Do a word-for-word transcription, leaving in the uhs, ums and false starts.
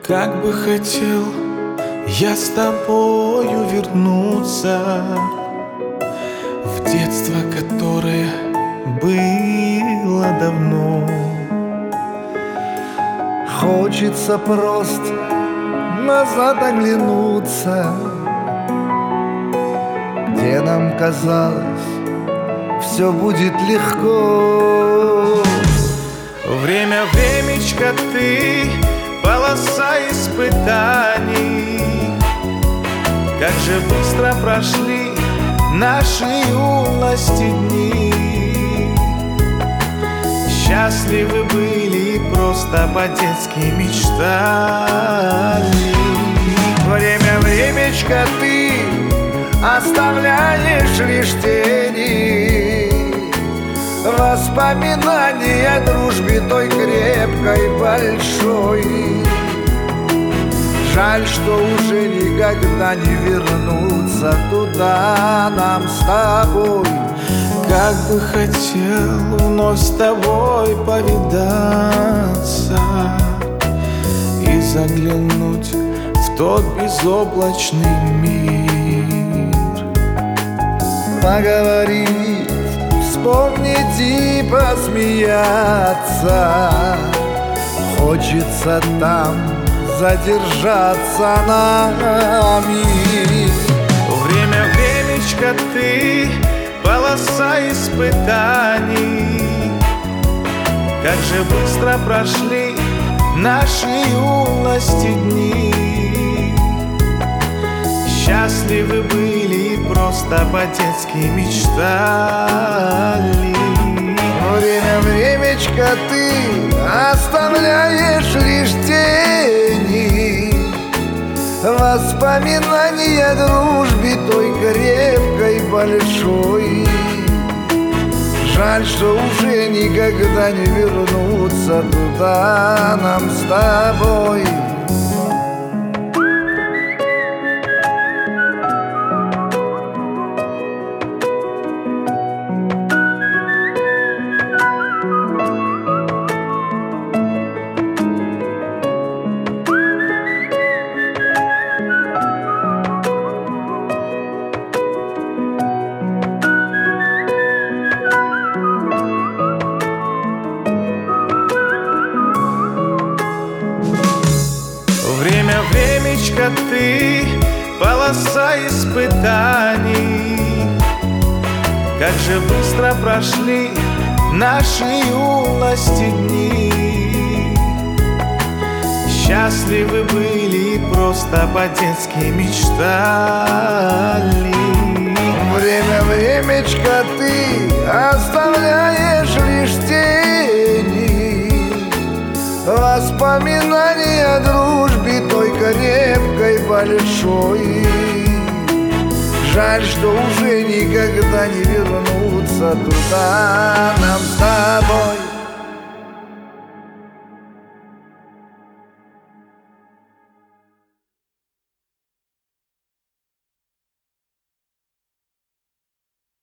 Как бы хотел я с тобою вернуться в детство, которое было давно. Хочется просто назад оглянуться, где нам казалось, все будет легко. Время, времечко, ты полоса испытаний. Как же быстро прошли наши юности дни. Счастливы были и просто по-детски мечтали. Время, времечко, ты оставляешь лишь тени, воспоминания о дружбе той крепкой, большой. Жаль, что уже никогда не вернуться туда нам с тобой. Как бы хотел вновь с тобой повидаться и заглянуть в тот безоблачный мир. Поговорить, вспомнить и посмеяться. Хочется там задержаться нами. Время, времечко, ты полоса испытаний. Как же быстро прошли наши юности дни. Счастливы были и просто по-детски мечтали. Время, времечко, ты оставляешь лишь тени, воспоминания о дружбе той крепкой, большой. Жаль, что уже никогда не вернуться туда нам с тобой. Время, времечко, ты полоса испытаний. Как же быстро прошли наши юности дни. Счастливы были и просто по-детски мечтали. Время, времечко, ты оставляешь лишь тени, воспоминания о дружбе той крепкой, большой. Жаль, что уже никогда не вернуться туда нам с